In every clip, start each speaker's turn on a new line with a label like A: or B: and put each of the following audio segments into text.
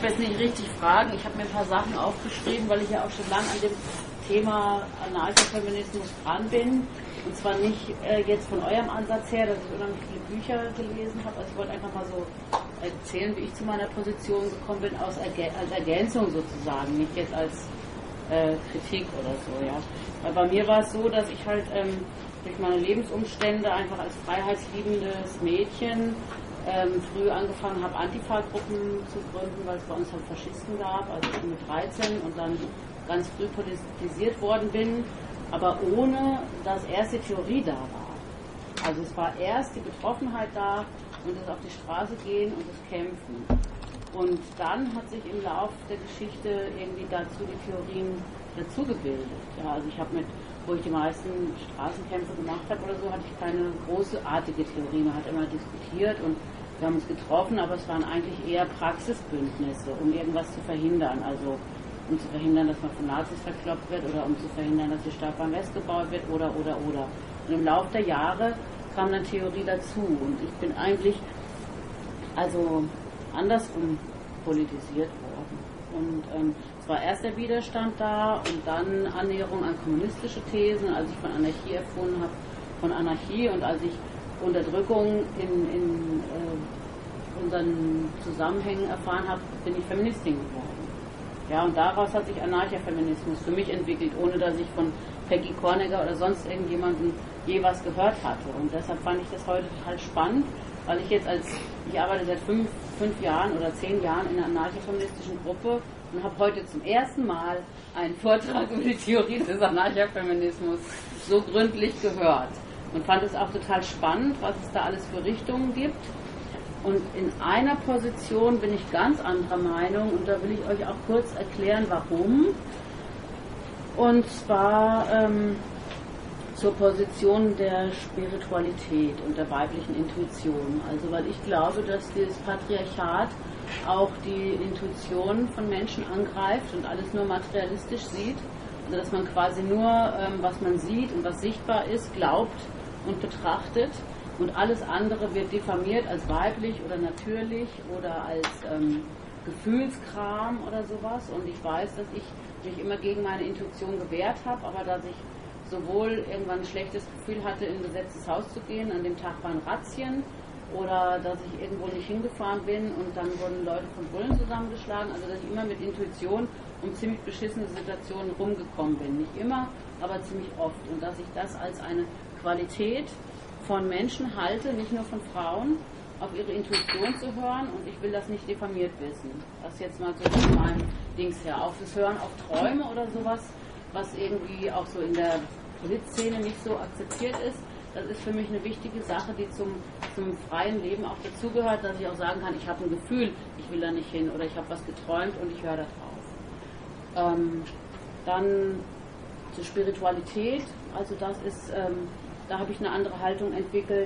A: habe jetzt nicht richtig Fragen. Ich habe mir ein paar Sachen aufgeschrieben, weil ich ja auch schon lange an dem Thema Anarchofeminismus dran bin. Und zwar nicht jetzt von eurem Ansatz her, dass ich unheimlich viele Bücher gelesen habe. Also ich wollte einfach mal so erzählen, wie ich zu meiner Position gekommen bin, als Ergänzung sozusagen, nicht jetzt als Kritik oder so. Ja. Weil bei mir war es so, dass ich halt durch meine Lebensumstände einfach als freiheitsliebendes Mädchen früh angefangen habe, Antifa-Gruppen zu gründen, weil es bei uns halt Faschisten gab, also mit 13 und dann ganz früh politisiert worden bin, aber ohne dass erst die Theorie da war. Also es war erst die Betroffenheit da und das auf die Straße gehen und das Kämpfen. Und dann hat sich im Laufe der Geschichte irgendwie dazu die Theorien dazugebildet. Ja, also ich habe wo ich die meisten Straßenkämpfe gemacht habe oder so, hatte ich keine großartige Theorie. Man hat immer diskutiert und wir haben uns getroffen, aber es waren eigentlich eher Praxisbündnisse, um irgendwas zu verhindern. Also um zu verhindern, dass man von Nazis verkloppt wird oder um zu verhindern, dass die Stadtbahn West gebaut wird oder. Und im Laufe der Jahre kam dann Theorie dazu und ich bin eigentlich also andersrum politisiert worden. Und es war erst der Widerstand da und dann Annäherung an kommunistische Thesen, als ich von Anarchie erfunden habe, von Anarchie und als ich Unterdrückung in unseren Zusammenhängen erfahren habe, bin ich Feministin geworden. Ja, und daraus hat sich Anarchofeminismus für mich entwickelt, ohne dass ich von Peggy Kornegger oder sonst irgendjemanden je was gehört hatte. Und deshalb fand ich das heute total spannend, weil ich arbeite seit 5 Jahren oder 10 Jahren in einer anarchofeministischen Gruppe und habe heute zum ersten Mal einen Vortrag über die Theorie des Anarchofeminismus so gründlich gehört und fand es auch total spannend, was es da alles für Richtungen gibt. Und in einer Position bin ich ganz anderer Meinung und da will ich euch auch kurz erklären, warum. Und zwar zur Position der Spiritualität und der weiblichen Intuition. Also weil ich glaube, dass das Patriarchat auch die Intuition von Menschen angreift und alles nur materialistisch sieht. Also dass man quasi nur, was man sieht und was sichtbar ist, glaubt und betrachtet. Und alles andere wird diffamiert als weiblich oder natürlich oder als Gefühlskram oder sowas. Und ich weiß, dass ich mich immer gegen meine Intuition gewehrt habe, aber dass ich sowohl irgendwann ein schlechtes Gefühl hatte, in ein besetztes Haus zu gehen, an dem Tag waren Razzien, oder dass ich irgendwo nicht hingefahren bin und dann wurden Leute von Bullen zusammengeschlagen, also dass ich immer mit Intuition um ziemlich beschissene Situationen rumgekommen bin. Nicht immer, aber ziemlich oft. Und dass ich das als eine Qualität von Menschen halte, nicht nur von Frauen, auf ihre Intuition zu hören, und ich will das nicht diffamiert wissen. Das jetzt mal so von meinem Dings her. Auch das Hören auf Träume oder sowas, was irgendwie auch so in der Politszene nicht so akzeptiert ist, das ist für mich eine wichtige Sache, die zum freien Leben auch dazugehört, dass ich auch sagen kann, ich habe ein Gefühl, ich will da nicht hin, oder ich habe was geträumt und ich höre da drauf. Dann zur Spiritualität, also das ist, da habe ich eine andere Haltung entwickelt,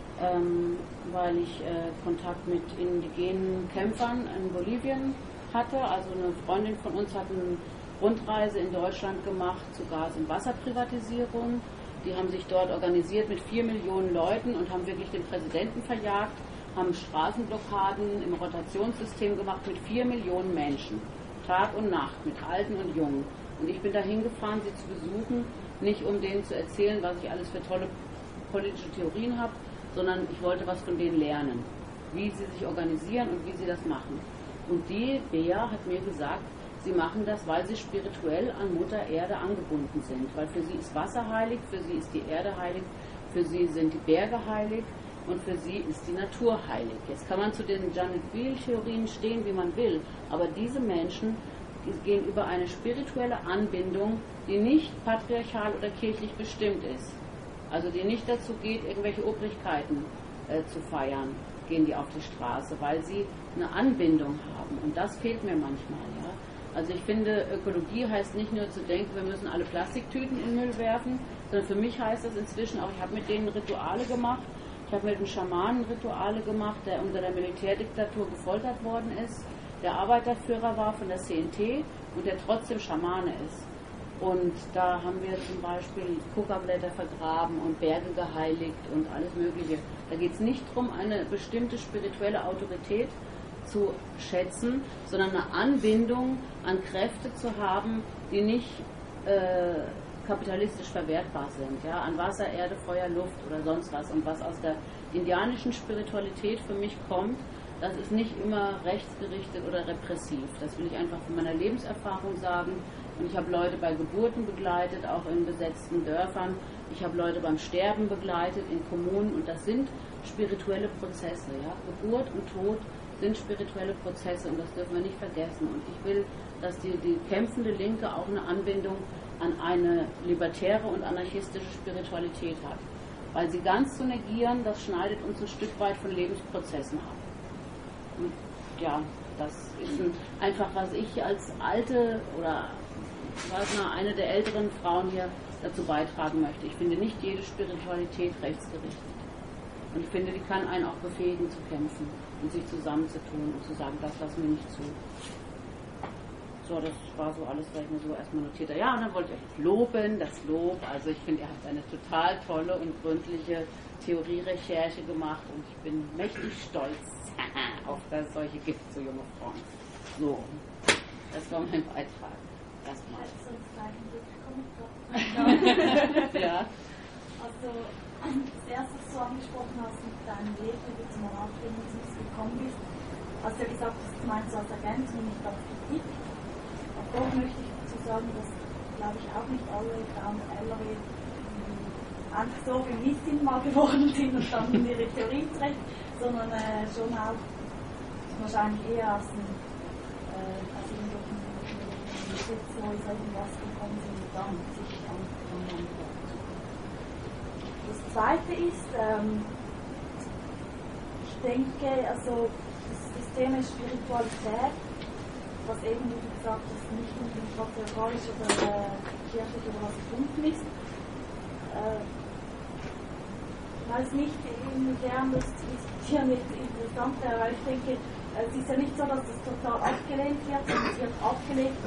A: weil ich Kontakt mit indigenen Kämpfern in Bolivien hatte. Also eine Freundin von uns hat eine Rundreise in Deutschland gemacht zu Gas- und Wasserprivatisierung. Die haben sich dort organisiert mit 4 Millionen Leuten und haben wirklich den Präsidenten verjagt, haben Straßenblockaden im Rotationssystem gemacht mit 4 Millionen Menschen, Tag und Nacht, mit Alten und Jungen. Und ich bin da hingefahren, sie zu besuchen, nicht um denen zu erzählen, was ich alles für tolle politische Theorien habe, sondern ich wollte was von denen lernen, wie sie sich organisieren und wie sie das machen. Und die Bea hat mir gesagt, sie machen das, weil sie spirituell an Mutter Erde angebunden sind, weil für sie ist Wasser heilig, für sie ist die Erde heilig, für sie sind die Berge heilig und für sie ist die Natur heilig. Jetzt kann man zu den Janet Weil-Theorien stehen, wie man will, aber diese Menschen gehen über eine spirituelle Anbindung, die nicht patriarchal oder kirchlich bestimmt ist. Also die nicht dazu geht, irgendwelche Obrigkeiten zu feiern, gehen die auf die Straße, weil sie eine Anbindung haben. Und das fehlt mir manchmal. Ja? Also ich finde, Ökologie heißt nicht nur zu denken, wir müssen alle Plastiktüten in den Müll werfen, sondern für mich heißt das inzwischen auch, ich habe mit denen Rituale gemacht. Ich habe mit einem Schamanen Rituale gemacht, der unter der Militärdiktatur gefoltert worden ist, der Arbeiterführer war von der CNT und der trotzdem Schamane ist. Und da haben wir zum Beispiel Kokablätter vergraben und Berge geheiligt und alles Mögliche. Da geht es nicht darum, eine bestimmte spirituelle Autorität zu schätzen, sondern eine Anbindung an Kräfte zu haben, die nicht kapitalistisch verwertbar sind, ja, an Wasser, Erde, Feuer, Luft oder sonst was. Und was aus der indianischen Spiritualität für mich kommt, das ist nicht immer rechtsgerichtet oder repressiv. Das will ich einfach von meiner Lebenserfahrung sagen. Und ich habe Leute bei Geburten begleitet, auch in besetzten Dörfern. Ich habe Leute beim Sterben begleitet, in Kommunen. Und das sind spirituelle Prozesse. Ja? Geburt und Tod sind spirituelle Prozesse und das dürfen wir nicht vergessen. Und ich will, dass die kämpfende Linke auch eine Anbindung an eine libertäre und anarchistische Spiritualität hat. Weil sie ganz zu negieren, das schneidet uns ein Stück weit von Lebensprozessen ab. Und ja, das ist einfach, was ich als alte oder eine der älteren Frauen hier dazu beitragen möchte. Ich finde nicht jede Spiritualität rechtsgerichtet. Und ich finde, die kann einen auch befähigen zu kämpfen und sich zusammenzutun und zu sagen, das lassen wir nicht zu. So, das war so alles, was ich mir so erstmal notiert habe. Ja, und dann wollte ich euch loben, das Lob. Also ich finde, ihr habt eine total tolle und gründliche Theorierecherche gemacht und ich bin mächtig stolz auf, dass es solche gibt, so junge Frauen. So, das war mein Beitrag. Erstmal. Ja.
B: Also, das erste, was du angesprochen hast mit deinem Leben, wie du zum Anarchismus gekommen bist, hast du ja gesagt, das meinst du als Ergänzung, nicht als Kritik. Aber doch möchte ich dazu sagen, dass, glaube ich, auch nicht alle Frauen der Ältere einfach so Feministinnen mal geworden sind und dann in ihre Theorie treten, sondern schon auch wahrscheinlich eher aus irgendwelchen Sitz, wo es irgendwas gekommen sind und dann sich angefangen hat. Das Zweite ist, ich denke, also das Thema Spiritualität, was eben, wie du gesagt hast, nicht unbedingt patriarchalisch oder kirchlich oder was gefunden ist. Ich weiß nicht, inwiefern das diskutieren wird interessant wäre, weil ich denke, es ist ja nicht so, dass das total abgelehnt wird, sondern es wird abgelehnt,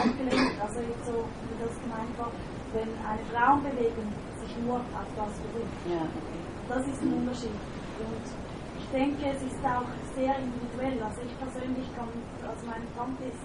B: also jetzt so, wie das gemeint war, wenn eine Frauenbewegung sich nur auf das beruht.
A: Ja, okay.
B: Das ist ein Unterschied. Und ich denke, es ist auch sehr individuell. Also ich persönlich also meine Tante ist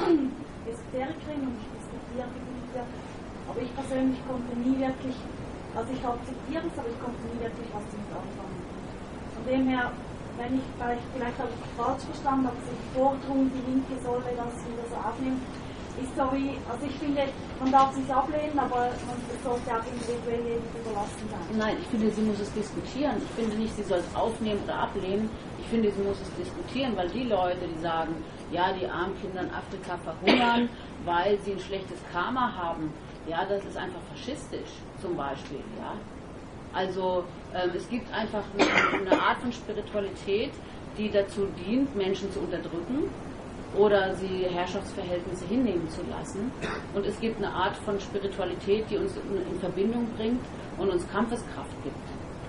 B: Esoterikerin und ich diskutiere die Bücher, aber ich persönlich konnte nie wirklich, also ich akzeptiere es, aber ich konnte nie wirklich was damit anfangen. Von dem her, wenn ich vielleicht habe ich falsch verstanden, aber die Forderung, die Linke solle das wieder so aufnehmen, ist so wie, also ich finde, man darf es nicht ablehnen, aber man sollte auch individuell jedem überlassen sein.
A: Nein, ich finde, sie muss es diskutieren. Ich finde nicht, sie soll es aufnehmen oder ablehnen. Ich finde, sie muss es diskutieren, weil die Leute, die sagen, ja, die armen Kinder in Afrika verhungern, weil sie ein schlechtes Karma haben, ja, das ist einfach faschistisch, zum Beispiel, ja. Also, es gibt einfach eine Art von Spiritualität, die dazu dient, Menschen zu unterdrücken oder sie Herrschaftsverhältnisse hinnehmen zu lassen. Und es gibt eine Art von Spiritualität, die uns in Verbindung bringt und uns Kampfeskraft gibt.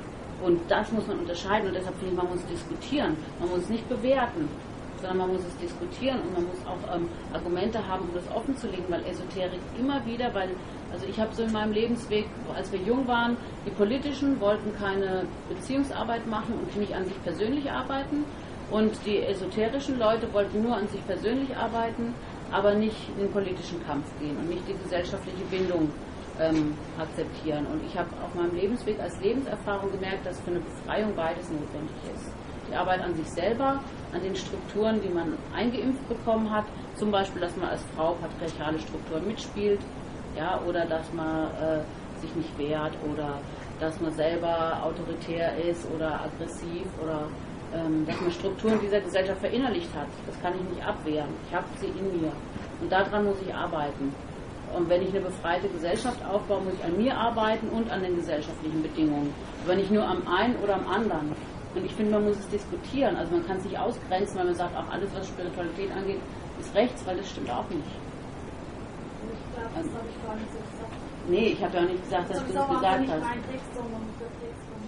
A: Und das muss man unterscheiden und deshalb finde ich, man muss diskutieren. Man muss es nicht bewerten, sondern man muss es diskutieren und man muss auch Argumente haben, um das offen zu legen, weil Esoterik immer wieder, also ich habe so in meinem Lebensweg, als wir jung waren, die Politischen wollten keine Beziehungsarbeit machen und nicht an sich persönlich arbeiten und die esoterischen Leute wollten nur an sich persönlich arbeiten, aber nicht in den politischen Kampf gehen und nicht die gesellschaftliche Bindung akzeptieren. Und ich habe auf meinem Lebensweg als Lebenserfahrung gemerkt, dass für eine Befreiung beides notwendig ist. Die Arbeit an sich selber, an den Strukturen, die man eingeimpft bekommen hat, zum Beispiel, dass man als Frau patriarchale Strukturen mitspielt, ja, oder dass man sich nicht wehrt oder dass man selber autoritär ist oder aggressiv oder dass man Strukturen dieser Gesellschaft verinnerlicht hat. Das kann ich nicht abwehren. Ich habe sie in mir. Und daran muss ich arbeiten. Und wenn ich eine befreite Gesellschaft aufbaue, muss ich an mir arbeiten und an den gesellschaftlichen Bedingungen. Aber nicht nur am einen oder am anderen. Und ich finde, man muss es diskutieren. Also man kann es nicht ausgrenzen, weil man sagt, auch alles, was Spiritualität angeht, ist rechts, weil das stimmt auch nicht.
B: Ich glaube, das habe ich gar nicht so gesagt.
A: Nee, ich habe ja auch nicht gesagt, dass du das gesagt hast.
B: Mein Text, sondern der Text von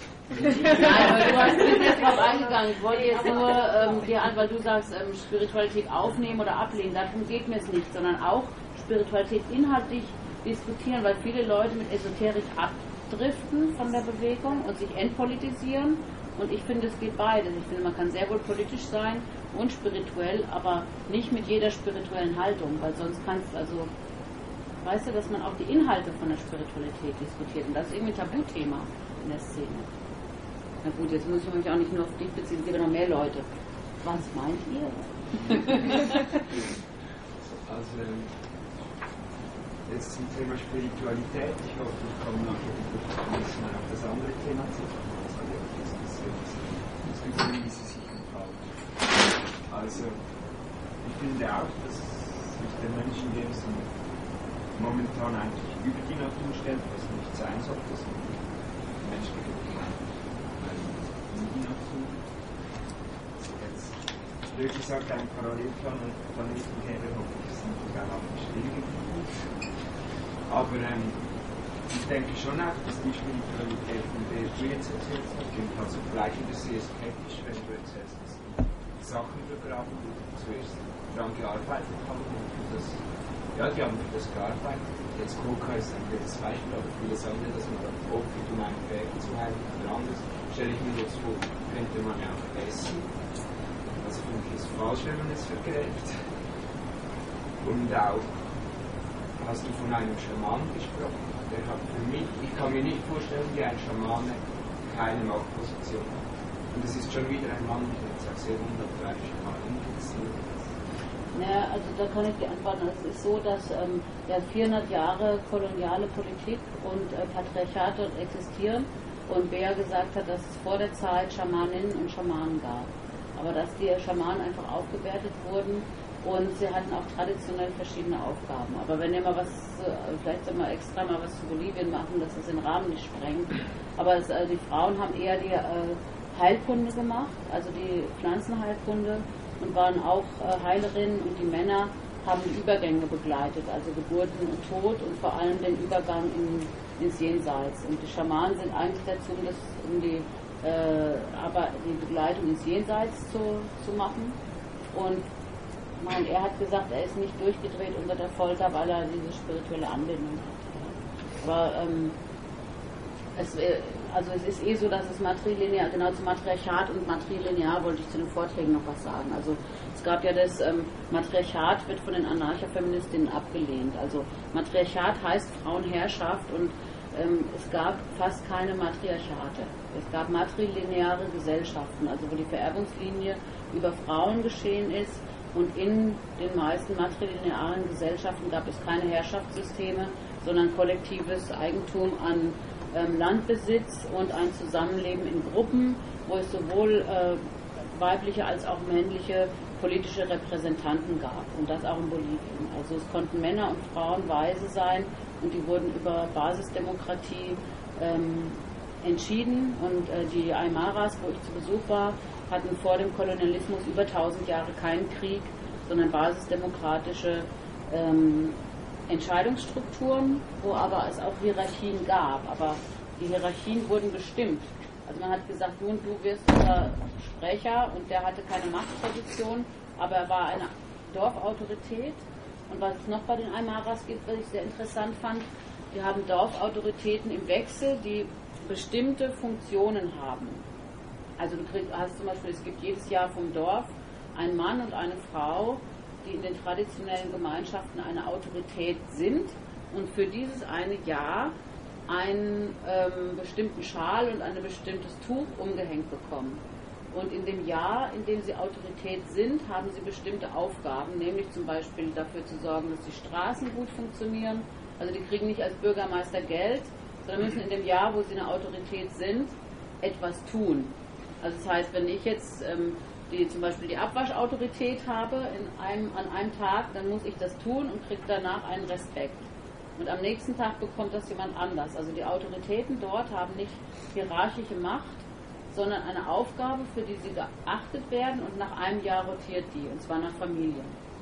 A: Nein, aber du bist jetzt drauf eingegangen. Ich wollte jetzt nur dir an, weil du sagst, Spiritualität aufnehmen oder ablehnen. Darum geht mir es nicht, sondern auch Spiritualität inhaltlich diskutieren, weil viele Leute mit Esoterik abdriften von der Bewegung und sich entpolitisieren Und ich finde, es geht beides. Ich finde, man kann sehr wohl politisch sein und spirituell, aber nicht mit jeder spirituellen Haltung, weil sonst kannst du, also, weißt du, dass man auch die Inhalte von der Spiritualität diskutiert. Und das ist irgendwie ein Tabuthema in der Szene. Na gut, jetzt muss ich mich auch nicht nur auf dich beziehen, es gibt noch mehr Leute. Was meint ihr?
C: Also, jetzt zum Thema Spiritualität. Ich hoffe, ich komme nachher ein bisschen auf das andere Thema zu kommen. Wie sie sich entfalten. Also, ich finde auch, dass sich der Menschenwesen momentan eigentlich über die Natur stellt, was nicht sein sollte. Das ist menschliche in die Natur. Jetzt, blöd gesagt, ein Parallelplaneten gäbe, hoffe ich, ist natürlich auch beschrieben. Aber ich denke schon auch, dass die Spiritualität, von der du jetzt erzählt hast, also vielleicht wieder sehr skeptisch, wenn du erzählst, dass die Sachen begraben wurden, zuerst daran gearbeitet haben und das, ja, die haben für das gearbeitet. Jetzt Coca ist ein gutes Beispiel, aber vieles andere, dass man dann opfert, um einen Fähigen zu heilen oder anderes, stelle ich mir jetzt vor, könnte man ja auch essen. Also finde ich es falsch, wenn man es vergräbt. Und auch, hast du von einem Schamanen gesprochen? Der hat für mich, ich kann mir nicht vorstellen, wie ein Schamane keine Machtposition hat. Und es ist schon wieder ein Mann, der jetzt auch sehr wunderbar Schamanen interessiert ist.
A: Naja, also da kann ich dir antworten. Es ist so, dass 400 Jahre koloniale Politik und Patriarchat dort existieren und Bea gesagt hat, dass es vor der Zeit Schamaninnen und Schamanen gab. Aber dass die Schamanen einfach aufgewertet wurden und sie hatten auch traditionell verschiedene Aufgaben. Aber wenn ihr mal was, vielleicht soll mal extra mal was zu Bolivien machen, dass es den Rahmen nicht sprengt. Aber die Frauen haben eher die Heilkunde gemacht, also die Pflanzenheilkunde und waren auch Heilerinnen und die Männer haben die Übergänge begleitet, also Geburten und Tod und vor allem den Übergang ins Jenseits. Und die Schamanen sind eigentlich dazu, um die Begleitung ins Jenseits zu machen. Und er hat gesagt, er ist nicht durchgedreht unter der Folter, weil er diese spirituelle Anbindung hat. Aber es ist so, dass es matrilinear, genau zu Matriarchat und matrilinear wollte ich zu den Vorträgen noch was sagen. Also es gab ja das Matriarchat wird von den Anarcha-Feministinnen abgelehnt. Also Matriarchat heißt Frauenherrschaft und es gab fast keine Matriarchate. Es gab matrilineare Gesellschaften, also wo die Vererbungslinie über Frauen geschehen ist. Und in den meisten matrilinearen Gesellschaften gab es keine Herrschaftssysteme, sondern kollektives Eigentum an Landbesitz und ein Zusammenleben in Gruppen, wo es sowohl weibliche als auch männliche politische Repräsentanten gab. Und das auch in Bolivien. Also es konnten Männer und Frauen weise sein und die wurden über Basisdemokratie entschieden. Und die Aymaras, wo ich zu Besuch war, hatten vor dem Kolonialismus über 1000 Jahre keinen Krieg, sondern basisdemokratische Entscheidungsstrukturen, wo aber es auch Hierarchien gab. Aber die Hierarchien wurden bestimmt. Also man hat gesagt, du wirst unser Sprecher und der hatte keine Machtposition, aber er war eine Dorfautorität. Und was es noch bei den Aymaras gibt, was ich sehr interessant fand, die haben Dorfautoritäten im Wechsel, die bestimmte Funktionen haben. Also du hast zum Beispiel, es gibt jedes Jahr vom Dorf einen Mann und eine Frau, die in den traditionellen Gemeinschaften eine Autorität sind und für dieses eine Jahr einen bestimmten Schal und ein bestimmtes Tuch umgehängt bekommen. Und in dem Jahr, in dem sie Autorität sind, haben sie bestimmte Aufgaben, nämlich zum Beispiel dafür zu sorgen, dass die Straßen gut funktionieren. Also die kriegen nicht als Bürgermeister Geld, sondern müssen in dem Jahr, wo sie eine Autorität sind, etwas tun. Also das heißt, wenn ich jetzt zum Beispiel die Abwaschautorität habe an einem Tag, dann muss ich das tun und kriege danach einen Respekt. Und am nächsten Tag bekommt das jemand anders. Also die Autoritäten dort haben nicht hierarchische Macht, sondern eine Aufgabe, für die sie geachtet werden und nach einem Jahr rotiert die, und zwar nach Familien.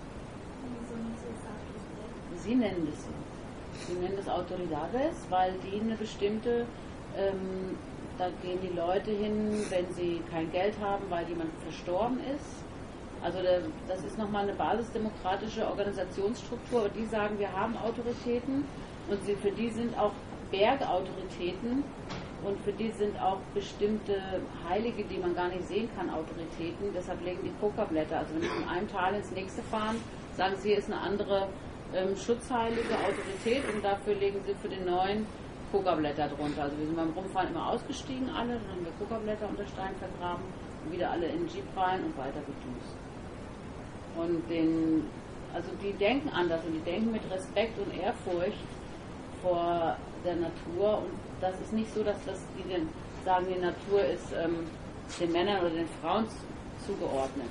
A: Sie nennen das so. Sie nennen das Autoridades, weil die eine bestimmte, da gehen die Leute hin, wenn sie kein Geld haben, weil jemand verstorben ist. Also das ist nochmal eine basisdemokratische Organisationsstruktur, aber die sagen, wir haben Autoritäten und für die sind auch Bergautoritäten Und für die sind auch bestimmte Heilige, die man gar nicht sehen kann, Autoritäten. Deshalb legen die Kokablätter. Also wenn sie von einem Tal ins nächste fahren, sagen sie, hier ist eine andere schutzheilige Autorität und dafür legen sie für den neuen Kokablätter drunter. Also wir sind beim Rumfahren immer ausgestiegen alle, dann haben wir Kokablätter unter Stein vergraben und wieder alle in den Jeep rein und weiter gedüst. Und also die denken anders und die denken mit Respekt und Ehrfurcht vor der Natur und das ist nicht so, dass die dann sagen, die Natur ist den Männern oder den Frauen zugeordnet.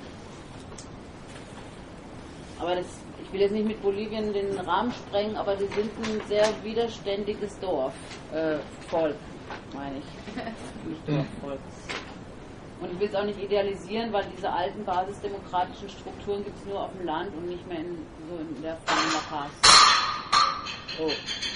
A: Aber ich will jetzt nicht mit Bolivien den Rahmen sprengen, aber die sind ein sehr widerständiges Dorf, Volk, meine ich. Nicht Dorfvolk. Und ich will es auch nicht idealisieren, weil diese alten basisdemokratischen Strukturen gibt es nur auf dem Land und nicht mehr in der Form La Paz. Oh.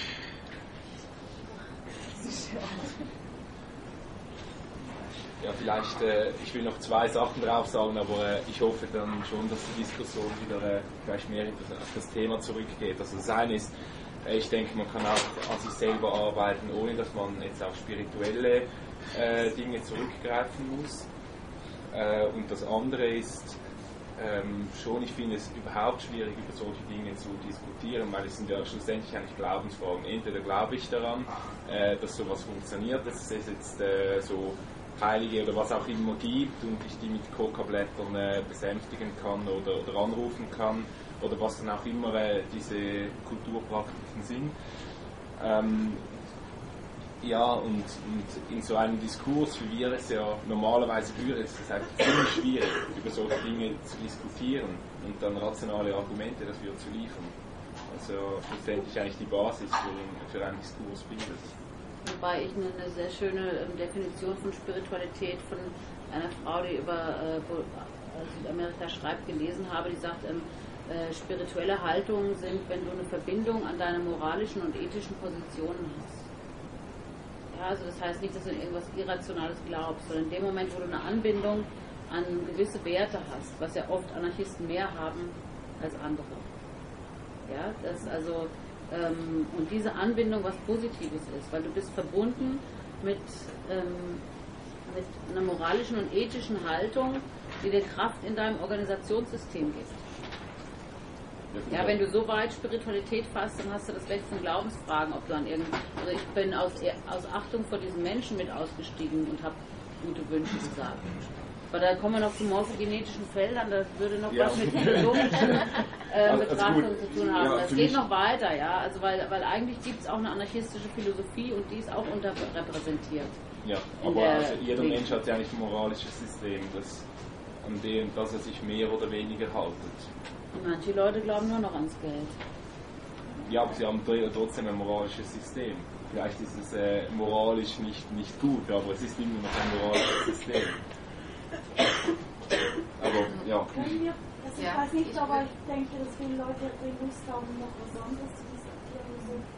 D: Ja, vielleicht, ich will noch 2 Sachen drauf sagen, aber ich hoffe dann schon, dass die Diskussion wieder gleich mehr auf das Thema zurückgeht. Also das eine ist, ich denke, man kann auch an sich selber arbeiten, ohne dass man jetzt auf spirituelle Dinge zurückgreifen muss. Und das andere ist, schon, ich finde es überhaupt schwierig, über solche Dinge zu diskutieren, weil es sind ja schlussendlich eigentlich Glaubensfragen. Entweder glaube ich daran, dass sowas funktioniert, dass es jetzt so Heilige oder was auch immer gibt und ich die mit Kokablättern besänftigen kann oder anrufen kann oder was dann auch immer diese Kulturpraktiken sind. Ja, und in so einem Diskurs, wie wir es ja normalerweise führen, ist es einfach ziemlich schwierig, über solche Dinge zu diskutieren und dann rationale Argumente dafür zu liefern. Also schlussendlich eigentlich die Basis für einen Diskurs bildet.
A: Wobei ich eine sehr schöne Definition von Spiritualität von einer Frau, die über Südamerika schreibt, gelesen habe, die sagt, spirituelle Haltungen sind, wenn du eine Verbindung an deine moralischen und ethischen Positionen hast. Ja, also das heißt nicht, dass du in irgendwas Irrationales glaubst, sondern in dem Moment, wo du eine Anbindung an gewisse Werte hast, was ja oft Anarchisten mehr haben als andere. Ja, das also und diese Anbindung was Positives ist, weil du bist verbunden mit einer moralischen und ethischen Haltung, die dir Kraft in deinem Organisationssystem gibt. Ja, wenn du so weit Spiritualität fasst, dann hast du das Recht von Glaubensfragen, ob du an also ich bin aus Achtung vor diesen Menschen mit ausgestiegen und habe gute Wünsche gesagt. Aber da kommen wir noch zu morphogenetischen Feldern, das würde noch was mit philosophischen Betrachtungen zu tun haben. Ja, das geht noch weiter, ja, also weil eigentlich gibt es auch eine anarchistische Philosophie und die ist auch unterrepräsentiert.
D: Ja, aber also jeder Mensch hat ja eigentlich ein moralisches System, an dem er sich mehr oder weniger haltet.
A: Und manche Leute glauben nur noch ans Geld.
D: Ja, aber sie haben trotzdem ein moralisches System. Vielleicht ist es moralisch nicht gut, aber es ist immer noch ein moralisches System. Aber, ja.
B: Ich weiß nicht, aber ich denke, dass viele Leute Lust haben, noch was anderes zu diskutieren.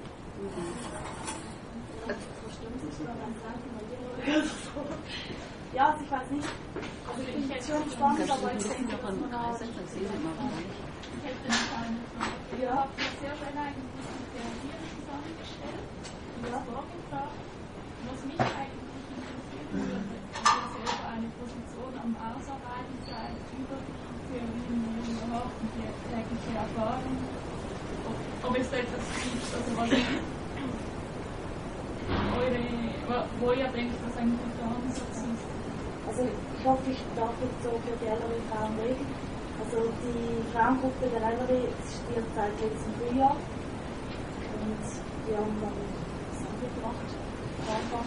B: Ja, also ich weiß nicht. Also ich finde es schon spannend, aber ich denke, dass man auch... Ich hätte eine Frage. Ihr habt ja sehr schön eigentlich die Therapien zusammengestellt und das vorgebracht. Was mich eigentlich interessiert würde, dass ihr selber eine Position am Ausarbeiten seid über Theorien, die überhaupt und die tägliche Erfahrung. Ob es etwas gibt, also wo ihr denkt, dass ein guter Ansatz ist. Also ich hoffe, ich darf jetzt so für die älteren Frauen reden. Also die Frauengruppe der Ellery existiert seit letztem Frühjahr und wir haben dann was angebracht am Anfang.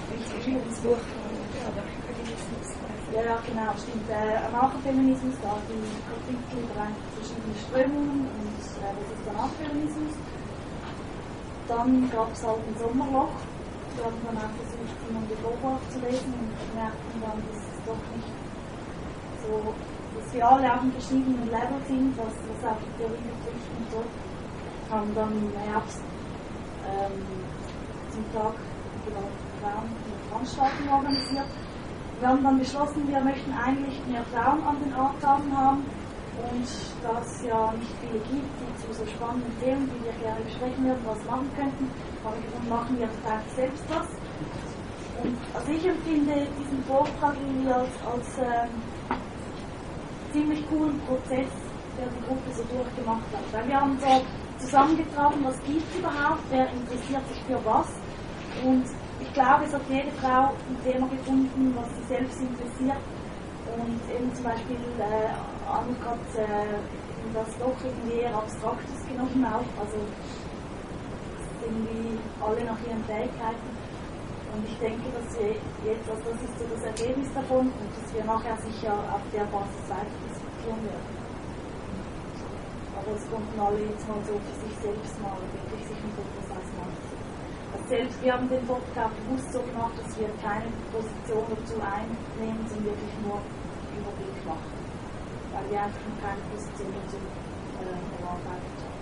B: Ja, genau, stimmt. Anarchofeminismus, da die Kapitel über verschiedene Strömungen und was ist Anarchofeminismus. Dann gab es halt ein Sommerloch. Da haben wir dann auch versucht, Simone de Beauvoir zu lesen und merkten dann, dass es doch nicht so, dass wir alle auf einem verschiedenen Level sind, was auch die Theorie betrifft und so. Haben dann im Herbst zum Tag der Frauen eine Veranstaltung organisiert. Wir haben dann beschlossen, wir möchten eigentlich mehr Frauen an den Organen haben und da es ja nicht viele gibt, die zu so spannenden Themen, die wir gerne besprechen würden, was machen könnten, haben wir gefunden, machen wir vielleicht selbst was. Und also ich empfinde diesen Vortrag irgendwie als ziemlich coolen Prozess, der die Gruppe so durchgemacht hat. Weil wir haben so zusammengetragen, was gibt es überhaupt, wer interessiert sich für was. Und ich glaube, es hat jede Frau ein Thema gefunden, was sie selbst interessiert. Und eben zum Beispiel Anuk hat das doch irgendwie eher Abstraktes genommen auch, also irgendwie alle nach ihren Fähigkeiten. Und ich denke, dass wir jetzt, also das ist so das Ergebnis davon und dass wir nachher sicher auf der Basis weiter diskutieren werden. Aber es konnten alle jetzt mal so für sich selbst mal wirklich sich einen Fokus ausmachen. Also selbst wir haben den Vortrag bewusst so gemacht, dass wir keine Position dazu einnehmen, sondern wirklich nur Überblick machen. Weil wir einfach noch keine Position dazu erarbeitet haben.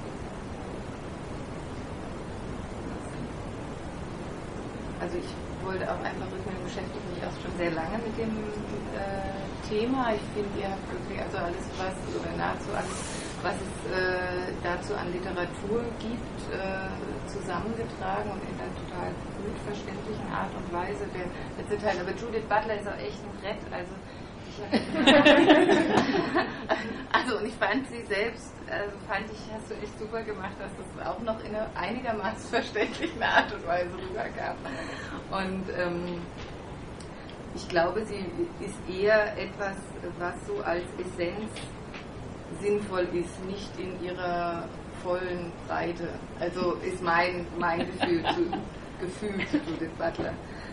E: Also ich wollte auch einfach rückmelden, beschäftige mich auch schon sehr lange mit dem Thema. Ich finde, ihr habt wirklich also alles, was, oder nahezu alles, was es dazu an Literatur gibt, zusammengetragen und in einer total gut verständlichen Art und Weise. Der letzte Teil, aber Judith Butler ist auch echt ein Brett. Also und ich fand sie selbst, hast du echt super gemacht, dass das auch noch in einer einigermaßen verständlichen Art und Weise rüberkam. Und ich glaube, sie ist eher etwas, was so als Essenz sinnvoll ist, nicht in ihrer vollen Breite. Also ist mein Gefühl zu Judith Butler.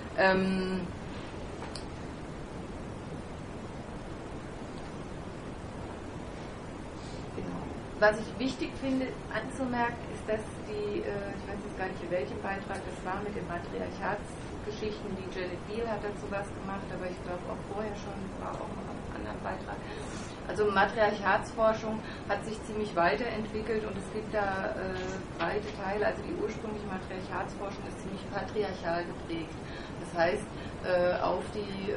E: Was ich wichtig finde anzumerken, ist, dass ich weiß jetzt gar nicht, in welchem Beitrag das war, mit den Matriarchatsgeschichten, die Janet Beale hat dazu was gemacht, aber ich glaube auch vorher schon, war auch noch ein anderer Beitrag. Also Matriarchatsforschung hat sich ziemlich weiterentwickelt und es gibt da breite Teile, also die ursprüngliche Matriarchatsforschung ist ziemlich patriarchal geprägt. Das heißt, auf die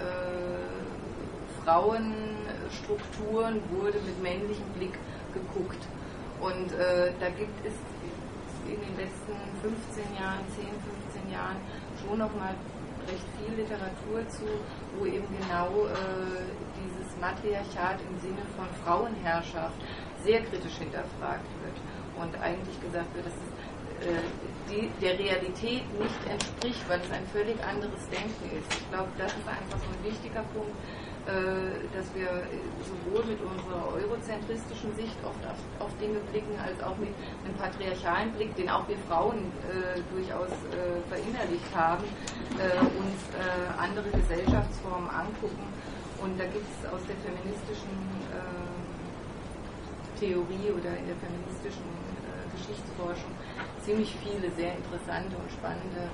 E: Frauenstrukturen wurde mit männlichem Blick geguckt. Und da gibt es in den letzten 10, 15 Jahren schon nochmal recht viel Literatur zu, wo eben genau dieses Matriarchat im Sinne von Frauenherrschaft sehr kritisch hinterfragt wird und eigentlich gesagt wird, dass es der Realität nicht entspricht, weil es ein völlig anderes Denken ist. Ich glaube, das ist einfach so ein wichtiger Punkt, dass wir sowohl mit unserer eurozentristischen Sicht oft auf Dinge blicken, als auch mit einem patriarchalen Blick, den auch wir Frauen durchaus verinnerlicht haben, uns andere Gesellschaftsformen angucken. Und da gibt es aus der feministischen Theorie oder in der feministischen Geschichtsforschung ziemlich viele sehr interessante und spannende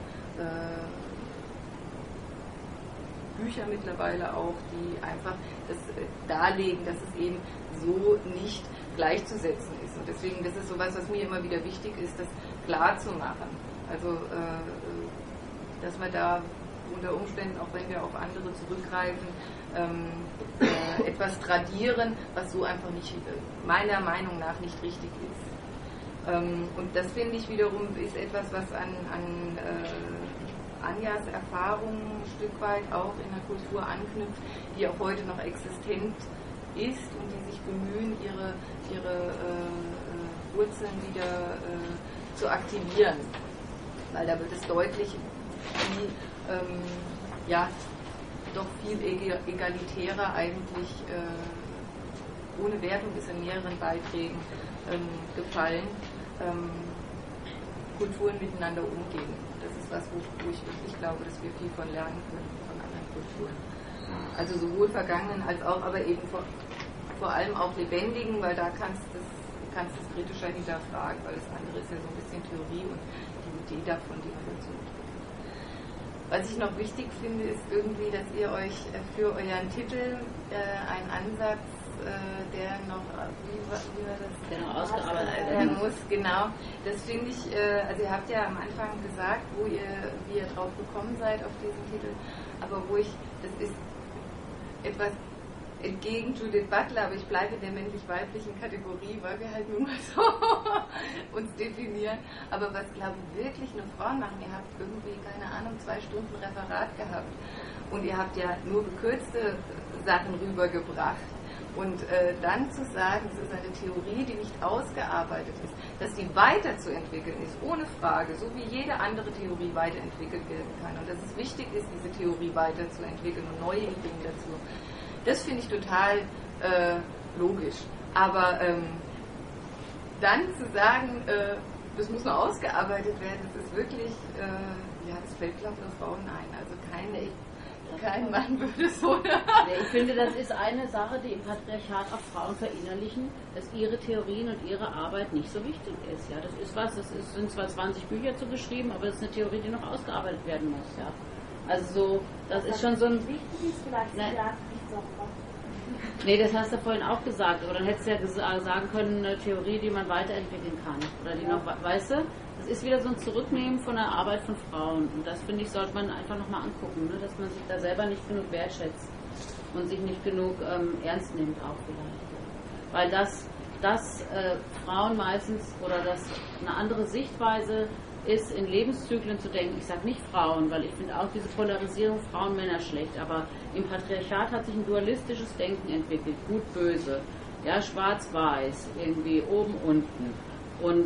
E: Bücher mittlerweile auch, die einfach das darlegen, dass es eben so nicht gleichzusetzen ist. Und deswegen, das ist sowas, was mir immer wieder wichtig ist, das klar zu machen. Also, dass wir da unter Umständen, auch wenn wir auf andere zurückgreifen, etwas tradieren, was so einfach nicht, meiner Meinung nach, nicht richtig ist. Und das finde ich wiederum ist etwas, was an Anjas Erfahrung ein Stück weit auch in der Kultur anknüpft, die auch heute noch existent ist und die sich bemühen, ihre Wurzeln wieder zu aktivieren. Weil da wird es deutlich, wie doch viel egalitärer eigentlich ohne Wertung ist in mehreren Beiträgen gefallen, Kulturen miteinander umgehen. Das ist was, wo ich wirklich glaube, dass wir viel von lernen können von anderen Kulturen. Also sowohl vergangenen als auch, aber eben vor allem auch lebendigen, weil da kannst du es kritischer hinterfragen, weil das andere ist ja so ein bisschen Theorie und die Idee davon, die man dazu mitbringt. Was ich noch wichtig finde, ist irgendwie, dass ihr euch für euren Titel einen Ansatz, der noch, wie war das?
A: Der noch ausgearbeitet
E: werden muss, genau. Das finde ich, also ihr habt ja am Anfang gesagt, wie ihr drauf gekommen seid auf diesen Titel, aber das ist etwas entgegen Judith Butler, aber ich bleibe in der männlich-weiblichen Kategorie, weil wir halt nun mal so uns definieren. Aber was, glaube ich, wirklich nur Frauen machen, ihr habt irgendwie, keine Ahnung, 2 Stunden Referat gehabt und ihr habt ja nur gekürzte Sachen rübergebracht. Und dann zu sagen, es ist eine Theorie, die nicht ausgearbeitet ist, dass die weiterzuentwickeln ist, ohne Frage, so wie jede andere Theorie weiterentwickelt werden kann. Und dass es wichtig ist, diese Theorie weiterzuentwickeln und neue Ideen dazu. Das finde ich total logisch. Aber dann zu sagen, das muss noch ausgearbeitet werden, das ist wirklich, das fällt, glaube ich, auf Frauen ein. Also kein Mann würde so.
A: Ich finde, das ist eine Sache, die im Patriarchat auch Frauen verinnerlichen, dass ihre Theorien und ihre Arbeit nicht so wichtig ist. Ja, das ist was, sind zwar 20 Bücher zu geschrieben, aber es ist eine Theorie, die noch ausgearbeitet werden muss. Ja. Also so, das ist schon so ein...
B: Wichtig ist vielleicht nicht so.
A: Nee, das hast du vorhin auch gesagt, aber dann hättest du ja sagen können, eine Theorie, die man weiterentwickeln kann. Oder die noch, weißt du, das ist wieder so ein Zurücknehmen von der Arbeit von Frauen. Und das, finde ich, sollte man einfach nochmal angucken, ne? Dass man sich da selber nicht genug wertschätzt und sich nicht genug ernst nimmt auch vielleicht. Weil das Frauen meistens, oder das eine andere Sichtweise ist, in Lebenszyklen zu denken. Ich sage nicht Frauen, weil ich finde auch diese Polarisierung Frauen-Männer schlecht, aber im Patriarchat hat sich ein dualistisches Denken entwickelt, gut-böse, ja, schwarz-weiß, irgendwie oben, unten. Und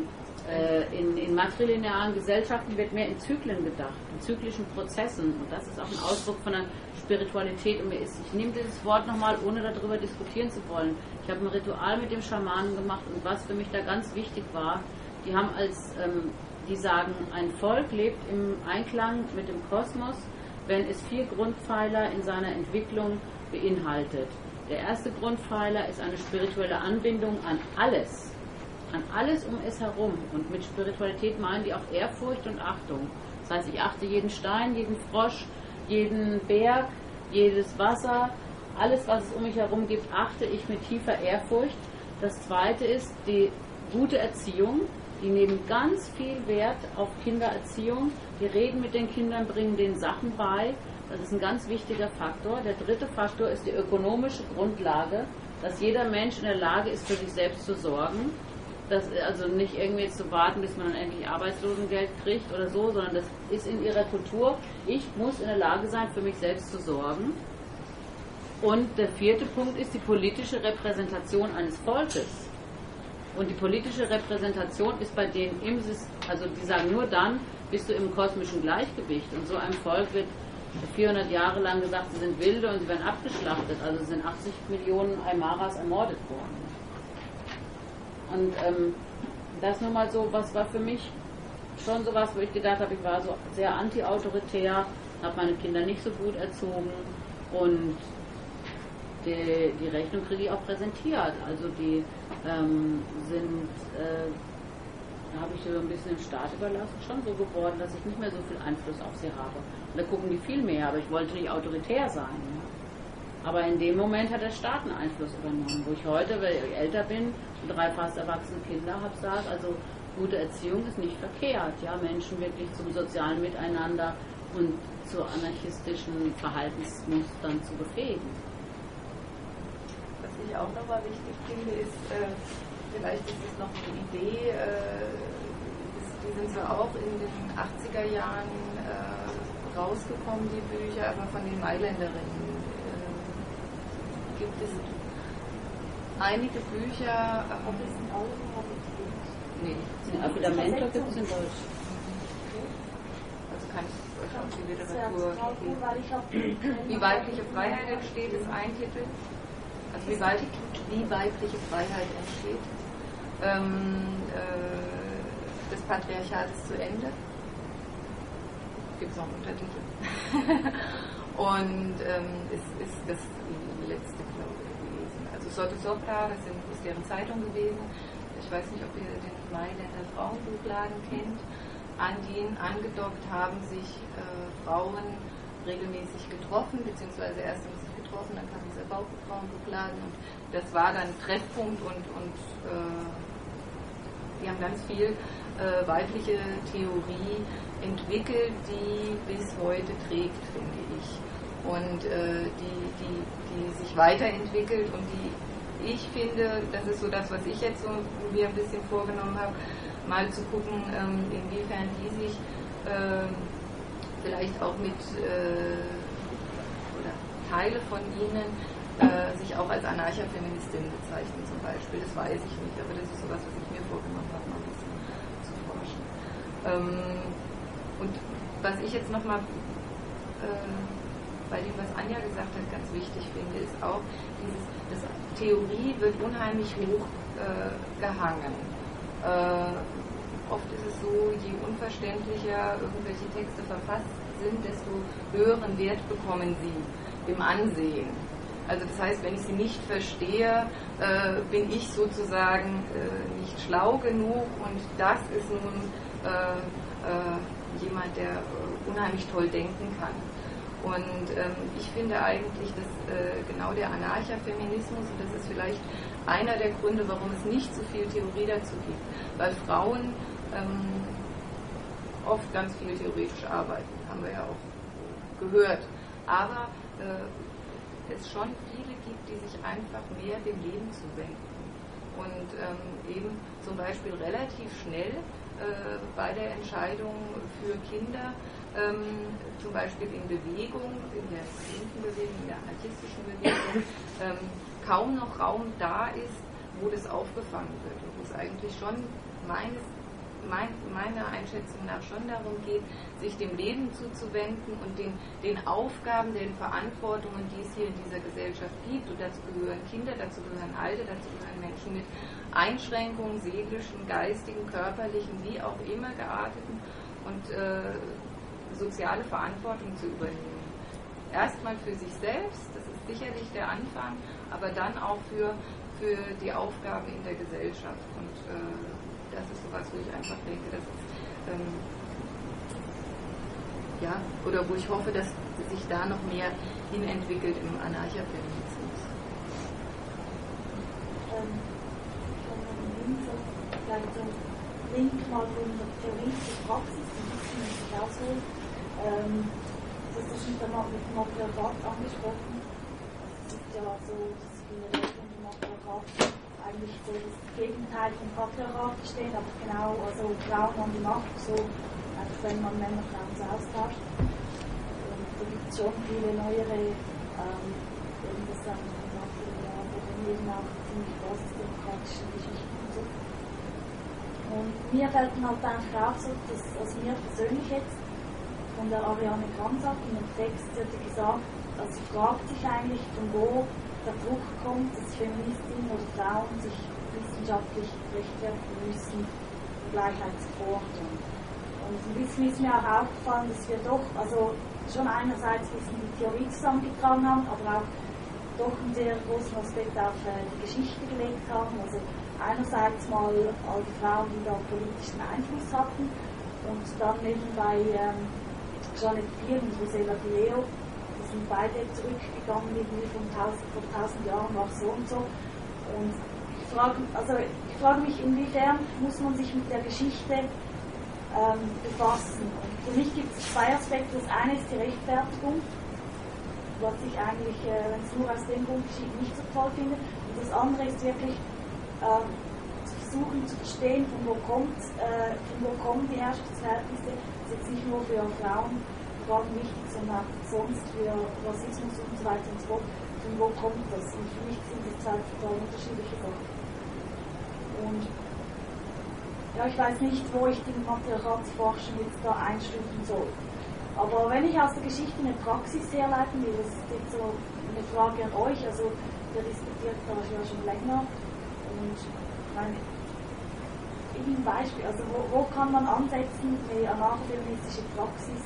A: in matrilinearen Gesellschaften wird mehr in Zyklen gedacht, in zyklischen Prozessen, und das ist auch ein Ausdruck von der Spiritualität. Und ich nehme dieses Wort nochmal, ohne darüber diskutieren zu wollen. Ich habe ein Ritual mit dem Schamanen gemacht, und was für mich da ganz wichtig war, die haben die sagen, ein Volk lebt im Einklang mit dem Kosmos, wenn es 4 Grundpfeiler in seiner Entwicklung beinhaltet. Der erste Grundpfeiler ist eine spirituelle Anbindung an alles um es herum. Und mit Spiritualität meinen die auch Ehrfurcht und Achtung. Das heißt, ich achte jeden Stein, jeden Frosch, jeden Berg, jedes Wasser, alles, was es um mich herum gibt, achte ich mit tiefer Ehrfurcht. Das zweite ist die gute Erziehung. Die nehmen ganz viel Wert auf Kindererziehung. Die reden mit den Kindern, bringen denen Sachen bei. Das ist ein ganz wichtiger Faktor. Der dritte Faktor ist die ökonomische Grundlage, dass jeder Mensch in der Lage ist, für sich selbst zu sorgen. Also nicht irgendwie zu warten, bis man dann endlich Arbeitslosengeld kriegt oder so, sondern das ist in ihrer Kultur. Ich muss in der Lage sein, für mich selbst zu sorgen. Und der 4. Punkt ist die politische Repräsentation eines Volkes. Und die politische Repräsentation ist bei denen also die sagen, nur dann bist du im kosmischen Gleichgewicht. Und so einem Volk wird 400 Jahre lang gesagt, sie sind wilde und sie werden abgeschlachtet. Also sind 80 Millionen Aymaras ermordet worden. Und das nur mal so, was war für mich schon sowas, wo ich gedacht habe, ich war so sehr anti-autoritär, habe meine Kinder nicht so gut erzogen, und die Rechnung kriege ich auch präsentiert. Also die da habe ich so ein bisschen dem Staat überlassen, schon so geworden, dass ich nicht mehr so viel Einfluss auf sie habe. Und da gucken die viel mehr, aber ich wollte nicht autoritär sein. Ne? Aber in dem Moment hat der Staat einen Einfluss übernommen, wo ich heute, weil ich älter bin und 3 fast erwachsene Kinder habe, sage, also gute Erziehung ist nicht verkehrt, ja, Menschen wirklich zum sozialen Miteinander und zu anarchistischen Verhaltensmustern zu befähigen.
E: Was ich auch nochmal wichtig finde, ist, vielleicht ist es noch eine Idee, die sind so auch in den 80er Jahren rausgekommen, die Bücher, aber von den Mailänderinnen gibt es einige Bücher. Nee.
A: Affidamento gibt es in Deutsch.
E: Also kann ich euch auch die Literatur geben. Wie weibliche Freiheit entsteht, ist ein Titel. Also wie weibliche Freiheit entsteht. Das Patriarchat ist zu Ende. Gibt es noch einen Untertitel. Und es ist das letzte, glaube ich, gewesen. Also Sotte Sopra, das ist deren Zeitung gewesen. Ich weiß nicht, ob ihr den Mailänder Frauenbuchladen kennt. An den angedockt haben sich Frauen regelmäßig getroffen, beziehungsweise erst haben sie sich getroffen, dann kam dieser Frauenbuchladen, und das war dann Treffpunkt, und die haben ganz viel weibliche Theorie entwickelt, die bis heute trägt, finde ich. und die sich weiterentwickelt und die, ich finde, das ist so das, was ich jetzt so mir ein bisschen vorgenommen habe, mal zu gucken, inwiefern die sich vielleicht auch mit oder Teile von ihnen sich auch als Anarcha-Feministin bezeichnen zum Beispiel, das weiß ich nicht, aber das ist sowas, was ich mir vorgenommen habe, mal ein bisschen zu forschen. Und was ich jetzt nochmal bei dem, was Anja gesagt hat, ganz wichtig finde, ist auch das Theorie wird unheimlich hoch gehangen. Oft ist es so, je unverständlicher irgendwelche Texte verfasst sind, desto höheren Wert bekommen sie im Ansehen. Also das heißt, wenn ich sie nicht verstehe, bin ich sozusagen nicht schlau genug und das ist nun jemand, der unheimlich toll denken kann. Und ich finde eigentlich, dass genau der Anarcha-Feminismus, und das ist vielleicht einer der Gründe, warum es nicht so viel Theorie dazu gibt, weil Frauen oft ganz viel theoretisch arbeiten, haben wir ja auch gehört, aber es schon viele gibt, die sich einfach mehr dem Leben zuwenden und eben zum Beispiel relativ schnell bei der Entscheidung für Kinder, zum Beispiel in Bewegung, in der linken Bewegung, in der anarchistischen Bewegung, kaum noch Raum da ist, wo das aufgefangen wird und wo es eigentlich schon meiner Einschätzung nach schon darum geht, sich dem Leben zuzuwenden und den Aufgaben, den Verantwortungen, die es hier in dieser Gesellschaft gibt, und dazu gehören Kinder, dazu gehören Alte, dazu gehören Menschen mit Einschränkungen, seelischen, geistigen, körperlichen, wie auch immer gearteten und soziale Verantwortung zu übernehmen. Erstmal für sich selbst, das ist sicherlich der Anfang, aber dann auch für die Aufgaben in der Gesellschaft. Und das ist sowas, wo ich einfach denke, dass oder wo ich hoffe, dass sich da noch mehr hinentwickelt im Anarcha-Feminismus.
B: Vielleicht so ein Link mal von der Theorie zur Praxis, ein bisschen muss ich ausholen. Das ist schon mit dem Matriarchat angesprochen. Es ist ja so, dass viele Leute unter Matriarchat eigentlich so das Gegenteil vom Patriarchat stehen, aber genau, also Frauen an die Macht, so einfach wenn man Männer und Frauen so austauscht. Und da gibt es schon viele neuere, eben das sagen wir eben auch ziemlich basisdemokratische Geschichten und so. Und mir fällt dann halt einfach auf, so, dass also mir persönlich jetzt von der Ariane Kramsack in dem Text hat sie gesagt, also sie fragt sich eigentlich, von wo der Druck kommt, dass Feministinnen oder Frauen sich wissenschaftlich rechtfertigen müssen, Gleichheit zu fordern. Und ein bisschen ist mir auch aufgefallen, dass wir doch, also schon einerseits ein bisschen die Theorie zusammengetragen haben, aber auch doch einen sehr großen Aspekt auf die Geschichte gelegt haben. Also einerseits mal all die Frauen, die da politischen Einfluss hatten, und dann eben bei Janet Bier und Rosella Di Leo, die sind beide zurückgegangen, irgendwie vor 1000 Jahren war es so und so. Und ich frage mich, inwiefern muss man sich mit der Geschichte befassen. Und für mich gibt es zwei Aspekte. Das eine ist die Rechtfertigung, was ich eigentlich, wenn es nur aus dem Grund geschieht, nicht so toll finde. Und das andere ist wirklich zu versuchen zu verstehen, von wo kommen die Herrschaftsverhältnisse. Das ist jetzt nicht nur für Frauen wichtig, sondern auch sonst für Rassismus und so weiter und so fort. Von wo kommt das? Und für mich sind das zwei total unterschiedliche Sachen. Und ja, ich weiß nicht, wo ich die Matriarchatsforschung jetzt da einstufen soll. Aber wenn ich aus der Geschichte eine Praxis herleiten will, das ist jetzt so eine Frage an euch, also wir diskutieren das ja schon länger, und ein Beispiel, also wo kann man ansetzen, eine anarcho-feministische Praxis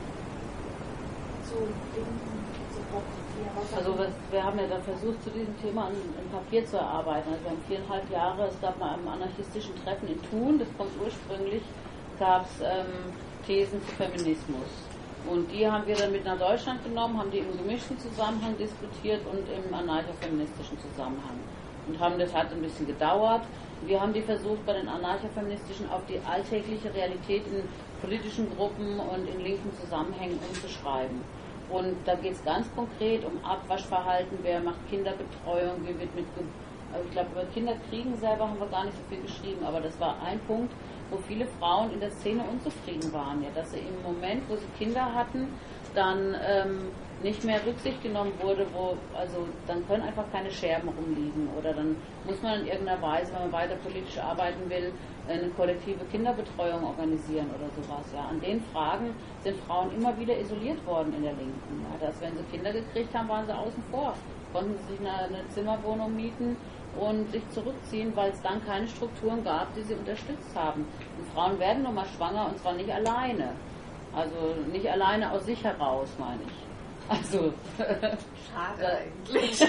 B: zu finden, zu praktizieren?
A: Also wir haben ja da versucht, zu diesem Thema ein Papier zu erarbeiten. Also wir haben 4,5 Jahre, es gab mal ein anarchistischen Treffen in Thun, das kommt ursprünglich, gab es Thesen zu Feminismus. Und die haben wir dann mit nach Deutschland genommen, haben die im gemischten Zusammenhang diskutiert und im anarcho-feministischen Zusammenhang. Und das hat ein bisschen gedauert. Wir haben die versucht, bei den anarcho-feministischen auf die alltägliche Realität in politischen Gruppen und in linken Zusammenhängen umzuschreiben. Und da geht es ganz konkret um Abwaschverhalten, wer macht Kinderbetreuung, wie wird also ich glaube, über Kinderkriegen selber haben wir gar nicht so viel geschrieben, aber das war ein Punkt, wo viele Frauen in der Szene unzufrieden waren, ja, dass sie im Moment, wo sie Kinder hatten, dann nicht mehr Rücksicht genommen wurde, also dann können einfach keine Scherben rumliegen oder dann muss man in irgendeiner Weise, wenn man weiter politisch arbeiten will, eine kollektive Kinderbetreuung organisieren oder sowas. Ja. An den Fragen sind Frauen immer wieder isoliert worden in der Linken. Ja. Dass wenn sie Kinder gekriegt haben, waren sie außen vor, konnten sie sich eine Zimmerwohnung mieten und sich zurückziehen, weil es dann keine Strukturen gab, die sie unterstützt haben. Und Frauen werden nun mal schwanger und zwar nicht alleine. Also nicht alleine aus sich heraus, meine ich. Also
E: schade eigentlich.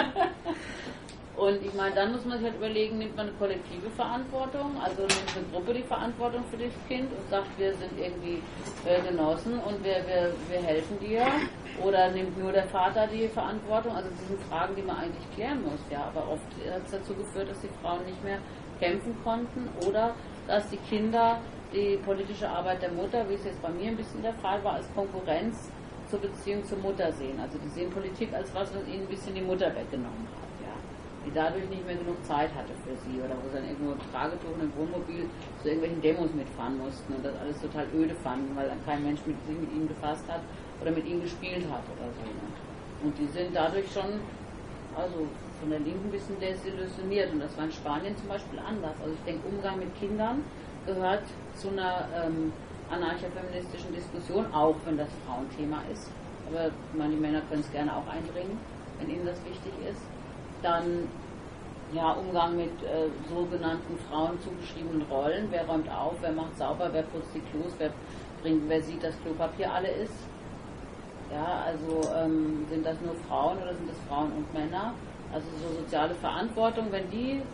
A: Und ich meine, dann muss man sich halt überlegen, nimmt man eine kollektive Verantwortung, also nimmt eine Gruppe die Verantwortung für das Kind und sagt, wir sind irgendwie Genossen und wir helfen dir, oder nimmt nur der Vater die Verantwortung. Also das sind Fragen, die man eigentlich klären muss, ja, aber oft hat es dazu geführt, dass die Frauen nicht mehr kämpfen konnten oder dass die Kinder die politische Arbeit der Mutter, wie es jetzt bei mir ein bisschen der Fall war, als Konkurrenz zur Beziehung zur Mutter sehen. Also die sehen Politik als was ihnen ein bisschen die Mutter weggenommen hat, ja. Die dadurch nicht mehr genug Zeit hatte für sie oder wo sie dann irgendwo im Tragetuch und im Wohnmobil zu irgendwelchen Demos mitfahren mussten und das alles total öde fanden, weil dann kein Mensch sich mit ihnen befasst hat oder mit ihnen gespielt hat oder so. Ne? Und die sind dadurch schon, also von der Linken ein bisschen desillusioniert und das war in Spanien zum Beispiel anders. Also ich denke, Umgang mit Kindern gehört zu einer anarcho-feministischen Diskussion, auch wenn das Frauenthema ist. Aber ich meine, die Männer können es gerne auch einbringen, wenn ihnen das wichtig ist. Dann ja, Umgang mit sogenannten Frauen zugeschriebenen Rollen. Wer räumt auf, wer macht sauber, wer putzt die Klos, wer sieht, dass Klopapier alle ist. Ja, also sind das nur Frauen oder sind das Frauen und Männer? Also so soziale Verantwortung, wenn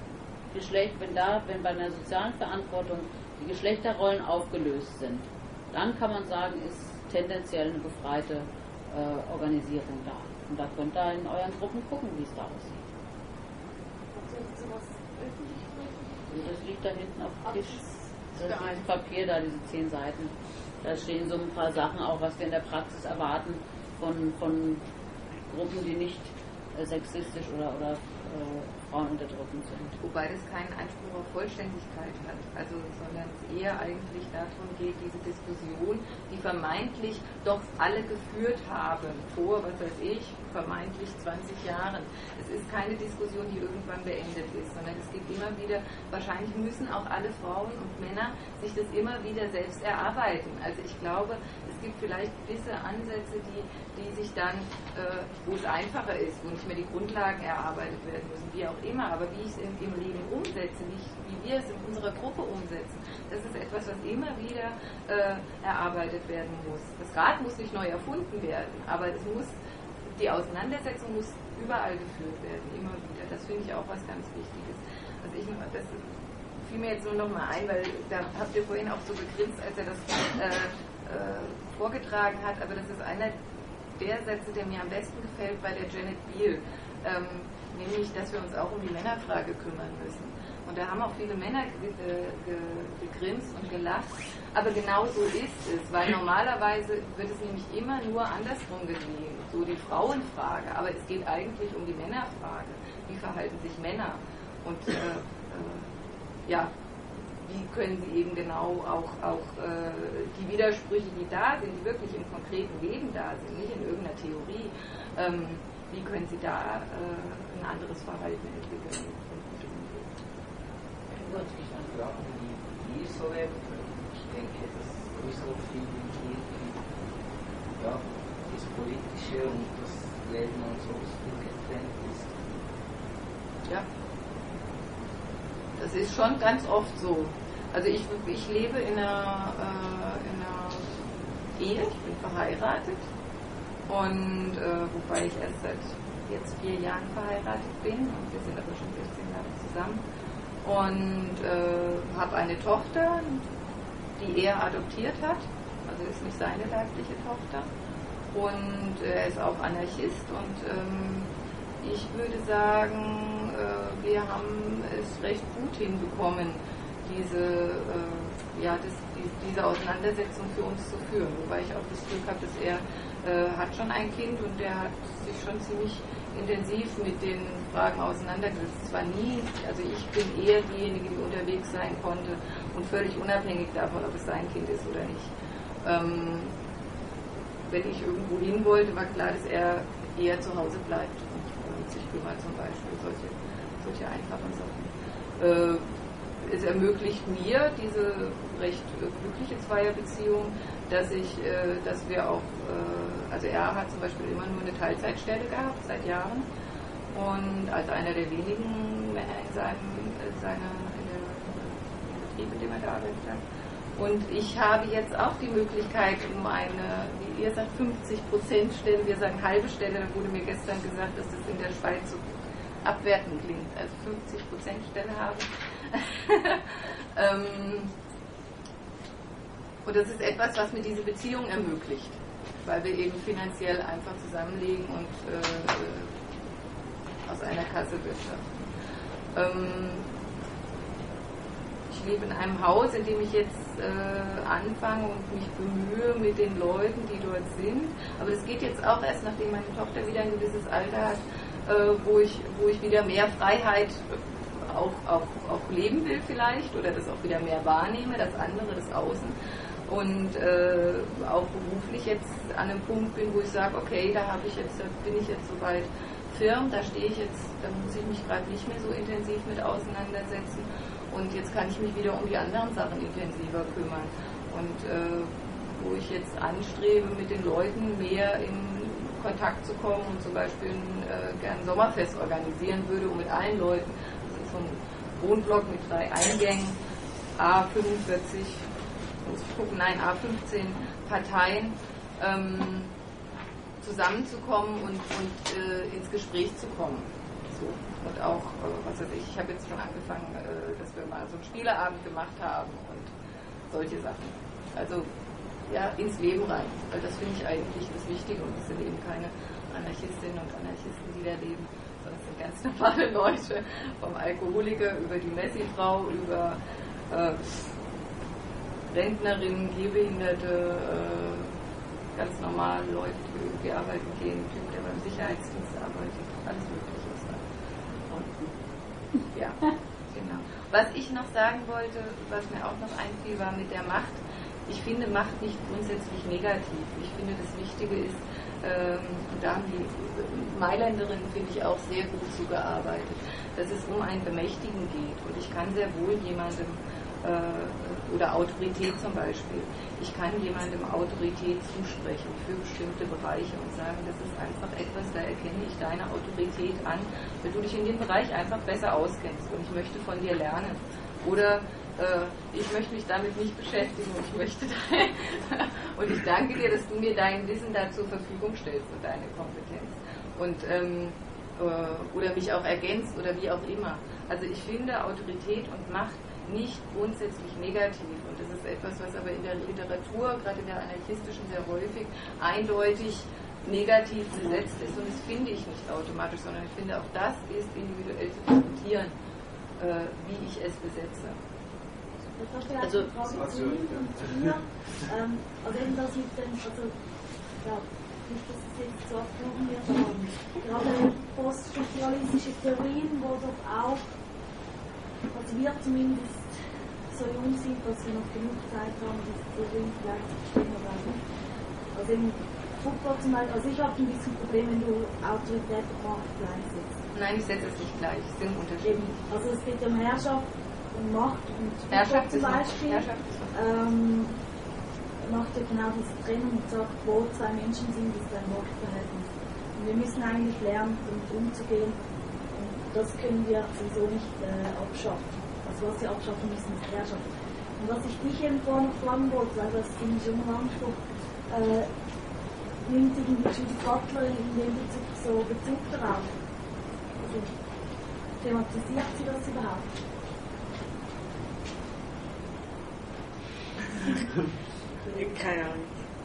A: bei einer sozialen Verantwortung die Geschlechterrollen aufgelöst sind, dann kann man sagen, ist tendenziell eine befreite Organisierung da. Und da könnt ihr in euren Gruppen gucken, wie es da aussieht. Und das liegt da hinten auf dem Tisch. Das ist dieses Papier da, diese 10 Seiten. Da stehen so ein paar Sachen auch, was wir in der Praxis erwarten von Gruppen, die nicht sexistisch oder frauenunterdrückend sind.
E: Wobei das keinen Anspruch auf Vollständigkeit hat, also, sondern es eher eigentlich darum geht, diese Diskussion, die vermeintlich doch alle geführt haben, vor, was weiß ich, vermeintlich 20 Jahren. Es ist keine Diskussion, die irgendwann beendet ist, sondern es gibt immer wieder, wahrscheinlich müssen auch alle Frauen und Männer sich das immer wieder selbst erarbeiten. Also ich glaube, es gibt vielleicht gewisse Ansätze, die sich dann, wo es einfacher ist, wo nicht mehr die Grundlagen erarbeitet werden müssen, wie auch immer, aber wie ich es im Leben umsetze, wie wir es in unserer Gruppe umsetzen, das ist etwas, was immer wieder erarbeitet werden muss. Das Rad muss nicht neu erfunden werden, aber die Auseinandersetzung muss überall geführt werden, immer wieder. Das finde ich auch was ganz Wichtiges. Also das fiel mir jetzt nur noch mal ein, weil da habt ihr vorhin auch so gegrinst, als er das vorgetragen hat, aber das ist einer der Sätze, der mir am besten gefällt bei der Janet Biel, nämlich, dass wir uns auch um die Männerfrage kümmern müssen. Und da haben auch viele Männer gegrinst und gelacht, aber genau so ist es, weil normalerweise wird es nämlich immer nur andersrum gesehen, so die Frauenfrage, aber es geht eigentlich um die Männerfrage. Wie verhalten sich Männer? Und wie können sie eben genau auch die Widersprüche, die da sind, die wirklich im konkreten Leben da sind, nicht in irgendeiner Theorie, wie können sie da ein anderes Verhalten entwickeln?
F: Die so werden, ich denke, dass größere viel das Politische und das Leben ansonsten getrennt ist.
E: Ja. Das ist schon ganz oft so. Also ich lebe in einer Ehe, ich bin verheiratet und wobei ich erst seit jetzt 4 Jahren verheiratet bin und wir sind aber schon 16 Jahre zusammen und habe eine Tochter, die er adoptiert hat, also ist nicht seine leibliche Tochter und er ist auch Anarchist und ich würde sagen, wir haben es recht gut hinbekommen, diese Auseinandersetzung für uns zu führen. Wobei ich auch das Glück habe, dass er hat schon ein Kind und der hat sich schon ziemlich intensiv mit den Fragen auseinandergesetzt. Zwar nie, also ich bin eher diejenige, die unterwegs sein konnte und völlig unabhängig davon, ob es sein Kind ist oder nicht. Wenn ich irgendwo hin wollte, war klar, dass er eher zu Hause bleibt und sich kümmert zum Beispiel, solche einfachen Sachen. Es ermöglicht mir diese recht glückliche Zweierbeziehung, dass wir auch, also er hat zum Beispiel immer nur eine Teilzeitstelle gehabt, seit Jahren, und als einer der wenigen Männer in der Betrieb, in dem er gearbeitet hat. Und ich habe jetzt auch die Möglichkeit, um eine, wie ihr sagt, 50% Stelle, wir sagen halbe Stelle, da wurde mir gestern gesagt, dass das in der Schweiz so abwertend klingt, also 50% Stelle habe. Und das ist etwas, was mir diese Beziehung ermöglicht, weil wir eben finanziell einfach zusammenlegen und aus einer Kasse wirtschaften. Ich lebe in einem Haus, in dem ich jetzt anfange und mich bemühe mit den Leuten, die dort sind. Aber das geht jetzt auch erst, nachdem meine Tochter wieder ein gewisses Alter hat, wo ich wieder mehr Freiheit auch leben will vielleicht oder das auch wieder mehr wahrnehme, das andere, das Außen. Und auch beruflich jetzt an einem Punkt bin, wo ich sage, okay, da bin ich jetzt soweit firm, da stehe ich jetzt, da muss ich mich gerade nicht mehr so intensiv mit auseinandersetzen. Und jetzt kann ich mich wieder um die anderen Sachen intensiver kümmern. Und wo ich jetzt anstrebe, mit den Leuten mehr in Kontakt zu kommen und zum Beispiel gern ein Sommerfest organisieren würde, um mit allen Leuten, das ist so ein Wohnblock mit 3 Eingängen, A15 Parteien, zusammenzukommen und ins Gespräch zu kommen. So. Und auch, was weiß ich habe jetzt schon angefangen, dass wir mal so einen Spieleabend gemacht haben und solche Sachen. Also ja, ins Leben rein, weil das finde ich eigentlich das Wichtige und es sind eben keine Anarchistinnen und Anarchisten, die da leben, sondern es sind ganz normale Leute, vom Alkoholiker über die Messifrau, über Rentnerinnen, Gehbehinderte, ganz normale Leute, die irgendwie arbeiten gehen, Typ, der beim Sicherheitsdienst arbeitet, alles Mögliche ist da. Und, ja, genau. Was ich noch sagen wollte, was mir auch noch einfiel, war mit der Macht. Ich finde Macht nicht grundsätzlich negativ. Ich finde, das Wichtige ist, und da haben die Mailänderinnen, finde ich, auch sehr gut zugearbeitet, dass es um ein Bemächtigen geht. Und ich kann sehr wohl jemandem, oder Autorität zum Beispiel, ich kann jemandem Autorität zusprechen für bestimmte Bereiche und sagen, das ist einfach etwas, da erkenne ich deine Autorität an, weil du dich in dem Bereich einfach besser auskennst und ich möchte von dir lernen. Oder ich möchte mich damit nicht beschäftigen und ich danke dir, dass du mir dein Wissen da zur Verfügung stellst und deine Kompetenz und oder mich auch ergänzt oder wie auch immer. Also ich finde Autorität und Macht nicht grundsätzlich negativ und das ist etwas, was aber in der Literatur, gerade in der anarchistischen, sehr häufig eindeutig negativ besetzt ist und das finde ich nicht automatisch, sondern ich finde auch das ist individuell zu diskutieren, wie ich es besetze.
B: Also eben das mit dem, nicht, dass es jetzt so abgehoben wird, aber gerade poststrukturalistische Theorien, wo doch auch, also wir zumindest so jung sind, dass wir noch genug Zeit haben, diese Theorien vielleicht zu verstehen oder nicht. Also im Foucault zum Beispiel, also ich habe ein bisschen Problem, wenn du Autorität und Macht gleichsetzt.
E: Nein, ich setze es nicht gleich, es sind Unterschiede.
B: Also es geht um Herrschaft und Macht und
E: Herrschaft
B: zum Beispiel macht ja genau diese Trennung und sagt, wo 2 Menschen sind, ist ein Machtverhältnis. Und wir müssen eigentlich lernen, damit umzugehen und das können wir sowieso nicht abschaffen. Also was wir abschaffen müssen, ist Herrschaft. Und was ich dich eben fragen wollte, weil das finde ich schon mal Anspruch, nimmt irgendwie Judith Butler in dem Bezug darauf? Also thematisiert sie das überhaupt?
G: Keine Ahnung.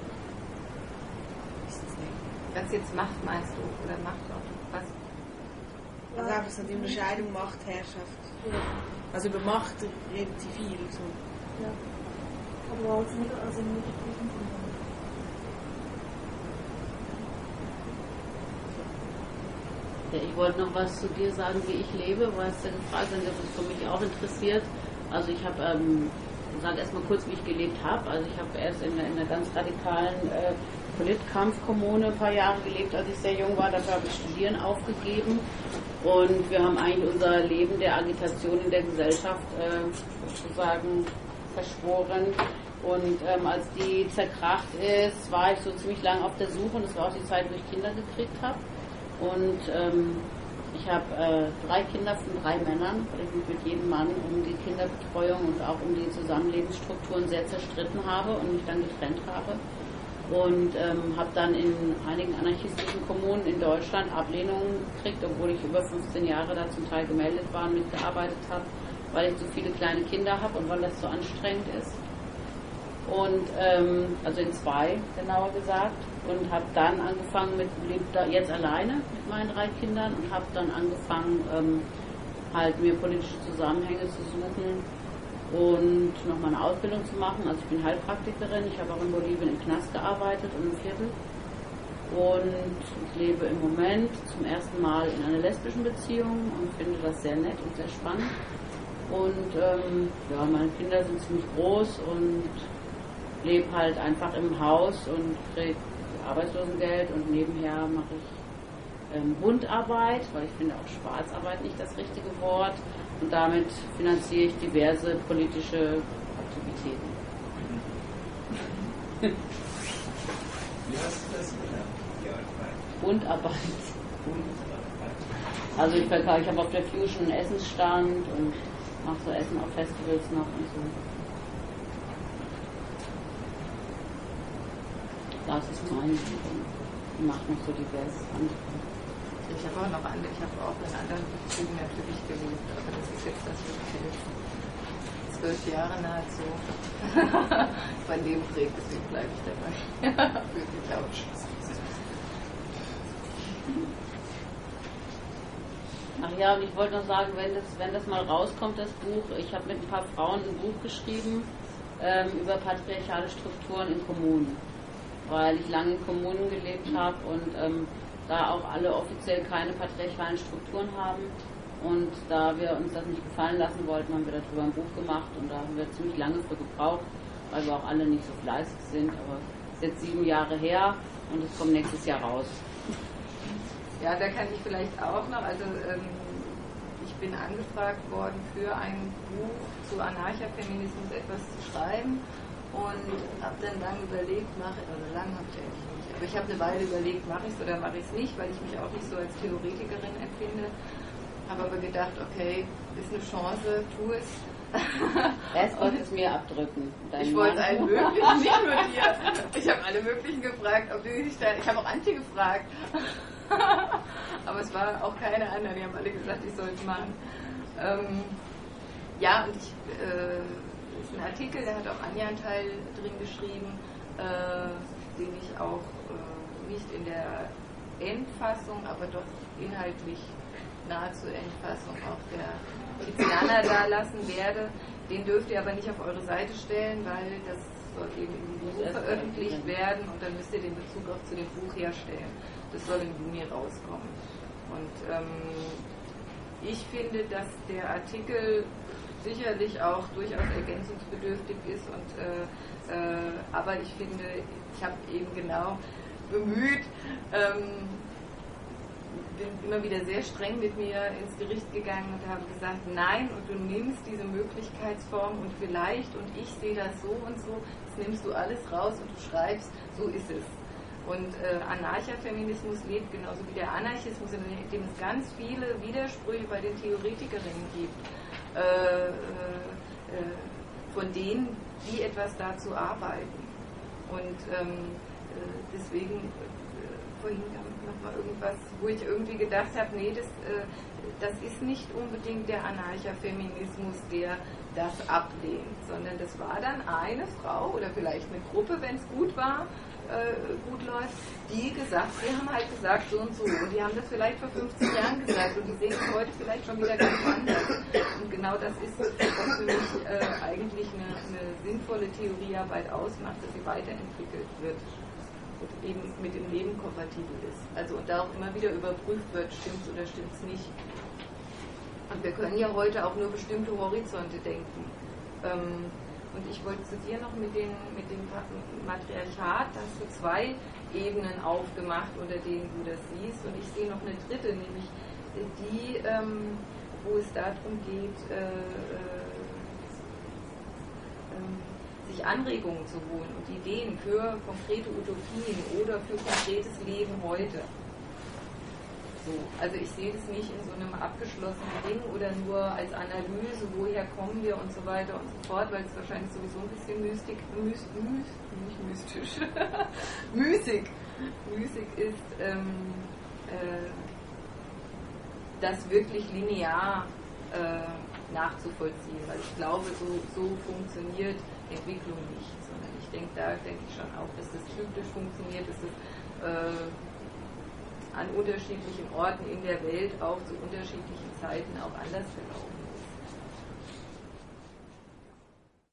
E: Was jetzt Macht meinst du? Oder Macht auch? Was?
G: Also einfach so die Unterscheidung Macht, Herrschaft.
B: Ja.
G: Also über Macht reden sie viel. So.
B: Ja. Aber also im negativen Sinne.
A: Ja, ich wollte noch was zu dir sagen, wie ich lebe, weil es ja gefragt hat, ob es für mich auch interessiert. Also ich habe, sage erstmal kurz, wie ich gelebt habe. Also ich habe erst in einer ganz radikalen Politkampfkommune ein paar Jahre gelebt, als ich sehr jung war. Dafür habe ich Studieren aufgegeben. Und wir haben eigentlich unser Leben der Agitation in der Gesellschaft sozusagen verschworen. Und als die zerkracht ist, war ich so ziemlich lange auf der Suche. Und das war auch die Zeit, wo ich Kinder gekriegt habe. Und ich habe 3 Kinder von 3 Männern, weil ich mich mit jedem Mann um die Kinderbetreuung und auch um die Zusammenlebensstrukturen sehr zerstritten habe und mich dann getrennt habe. Und habe dann in einigen anarchistischen Kommunen in Deutschland Ablehnungen gekriegt, obwohl ich über 15 Jahre da zum Teil gemeldet war und mitgearbeitet habe, weil ich so viele kleine Kinder habe und weil das so anstrengend ist. Und also in 2 genauer gesagt, und habe dann angefangen lebe jetzt alleine mit meinen 3 Kindern und habe dann angefangen halt mir politische Zusammenhänge zu suchen und nochmal eine Ausbildung zu machen. Also ich bin Heilpraktikerin, ich habe auch in Bolivien im Knast gearbeitet und im Viertel und ich lebe im Moment zum ersten Mal in einer lesbischen Beziehung und finde das sehr nett und sehr spannend und ja, meine Kinder sind ziemlich groß und lebe halt einfach im Haus und kriege Arbeitslosengeld und nebenher mache ich Bundarbeit, weil ich finde auch Schwarzarbeit nicht das richtige Wort und damit finanziere ich diverse politische Aktivitäten.
C: Wie hast du das genannt, die Arbeit?
A: Bundarbeit.
C: Bundarbeit.
A: Also ich habe auf der Fusion einen Essensstand und mache so Essen auf Festivals noch und so. Das ist mein Leben. Ich mache noch so diverses andere.
E: Ich habe auch noch andere, ich habe auch in anderen Bezügen natürlich gelebt, aber das ist jetzt das wirklich die letzten 12 Jahre nahezu. Mein Leben prägt, deswegen bleibe ich dabei. Wirklich auch.
A: Ach ja, und ich wollte noch sagen, wenn das mal rauskommt, das Buch, ich habe mit ein paar Frauen ein Buch geschrieben über patriarchale Strukturen in Kommunen, weil ich lange in Kommunen gelebt habe und da auch alle offiziell keine patriarchalen Strukturen haben und da wir uns das nicht gefallen lassen wollten, haben wir darüber ein Buch gemacht und da haben wir ziemlich lange für gebraucht, weil wir auch alle nicht so fleißig sind, aber es ist jetzt 7 Jahre her und es kommt nächstes Jahr raus.
E: Ja, da kann ich vielleicht auch noch, also ich bin angefragt worden, für ein Buch zu Anarchafeminismus etwas zu schreiben und habe dann lange überlegt, habe ich eigentlich nicht, aber ich habe eine Weile überlegt, mache ich es oder mache ich es nicht, weil ich mich auch nicht so als Theoretikerin empfinde, habe aber gedacht, okay, ist eine Chance, tu es.
A: Erst wollte es mir abdrücken.
E: Ich wollte allen möglichen, nicht nur dir. Ich habe alle möglichen gefragt, ob die sich da, ich habe auch Antje gefragt. Aber es war auch keine anderen, die haben alle gesagt, ich soll es machen. Ja, und ist ein Artikel, da hat auch Anja einen Teil drin geschrieben, den ich auch nicht in der Endfassung, aber doch inhaltlich nahezu Endfassung auch der Tiziana da lassen werde. Den dürft ihr aber nicht auf eure Seite stellen, weil das soll eben im Buch veröffentlicht werden und dann müsst ihr den Bezug auch zu dem Buch herstellen. Das soll im Juni rauskommen. Und ich finde, dass der Artikel sicherlich auch durchaus ergänzungsbedürftig ist und aber ich finde, ich habe eben genau bemüht, bin immer wieder sehr streng mit mir ins Gericht gegangen und habe gesagt, nein, und du nimmst diese Möglichkeitsform und vielleicht, und ich sehe das so und so, das nimmst du alles raus und du schreibst, so ist es. Und Anarchafeminismus lebt genauso wie der Anarchismus, in dem es ganz viele Widersprüche bei den Theoretikerinnen gibt, von denen, die etwas dazu arbeiten. Und deswegen vorhin nochmal irgendwas, wo ich irgendwie gedacht habe, nee, das ist nicht unbedingt der Anarchafeminismus, der das ablehnt, sondern das war dann eine Frau oder vielleicht eine Gruppe, wenn es gut war, gut läuft, die haben halt gesagt so und so. Und die haben das vielleicht vor 50 Jahren gesagt und die sehen es heute vielleicht schon wieder ganz anders. Und genau das ist, was für mich eigentlich eine sinnvolle Theoriearbeit ausmacht, dass sie weiterentwickelt wird und eben mit dem Leben kompatibel ist. Also und da auch immer wieder überprüft wird, stimmt's oder stimmt's nicht. Und wir können ja heute auch nur bestimmte Horizonte denken. Und ich wollte zu dir noch mit dem Matriarchat, da hast du 2 Ebenen aufgemacht, unter denen du das siehst. Und ich sehe noch eine dritte, nämlich die, wo es darum geht, sich Anregungen zu holen und Ideen für konkrete Utopien oder für konkretes Leben heute. So, also ich sehe das nicht in so einem abgeschlossenen Ding oder nur als Analyse, woher kommen wir und so weiter und so fort, weil es wahrscheinlich sowieso ein bisschen Müßig ist, das wirklich linear nachzuvollziehen, weil ich glaube, so funktioniert Entwicklung nicht, sondern ich denke schon auch, dass das zyklisch funktioniert, dass das an unterschiedlichen Orten in der Welt auch zu unterschiedlichen Zeiten auch anders verlaufen